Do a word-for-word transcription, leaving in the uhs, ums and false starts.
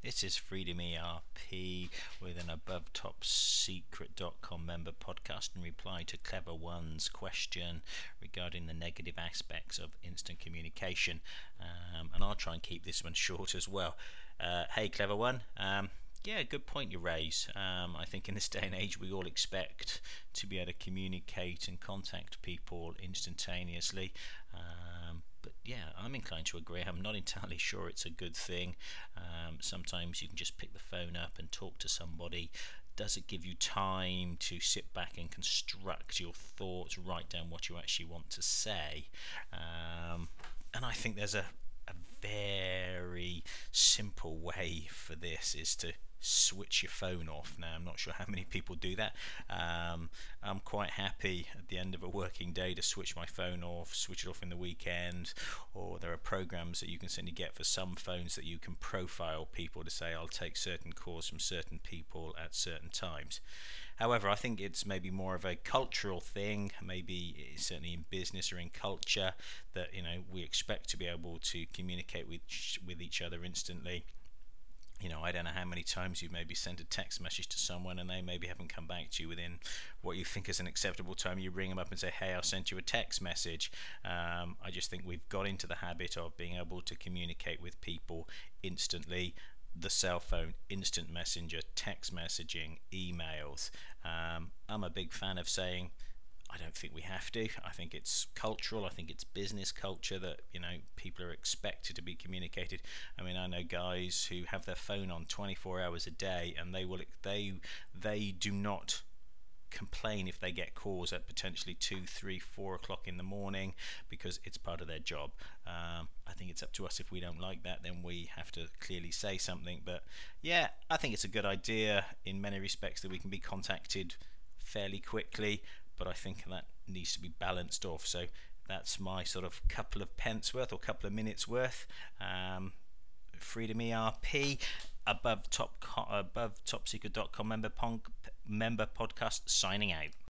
This is Freedom E R P with an above top secret dot com member podcast in reply to Clever One's question regarding the negative aspects of instant communication. Um, and I'll try and keep this one short as well. Uh, hey, Clever One. Um, yeah, good point you raise. Um, I think in this day and age we all expect to be able to communicate and contact people instantaneously. Um, but yeah, I'm inclined to agree. I'm not entirely sure it's a good thing. Um, sometimes you can just pick the phone up and talk to somebody. Does it give you time to sit back and construct your thoughts, write down what you actually want to say? Um, and I think there's a, a very simple way for this is to switch your phone off. Now, I'm not sure how many people do that. Um, I'm quite happy at the end of a working day to switch my phone off, switch it off in the weekend, or there are programs that you can certainly get for some phones that you can profile people to say, I'll take certain calls from certain people at certain times. However, I think it's maybe more of a cultural thing, maybe certainly in business or in culture, that you know we expect to be able to communicate with with each other instantly. You know, I don't know how many times you've maybe sent a text message to someone and they maybe haven't come back to you within what you think is an acceptable time. You ring them up and say, hey, I sent you a text message. Um, I just think we've got into the habit of being able to communicate with people instantly. The cell phone, instant messenger, text messaging, emails. Um, I'm a big fan of saying, I don't think we have to. I think it's cultural. I think it's business culture that you know people are expected to be communicated. I mean, I know guys who have their phone on twenty-four hours a day, and they will they they do not complain if they get calls at potentially two, three, four o'clock in the morning because it's part of their job. Um, I think it's up to us. If we don't like that, then we have to clearly say something. But yeah, I think it's a good idea in many respects that we can be contacted fairly quickly. But I think that needs to be balanced off. So that's my sort of couple of pence worth or couple of minutes worth. Um, Freedom E R P above top above top secret dot com member pon- member podcast signing out.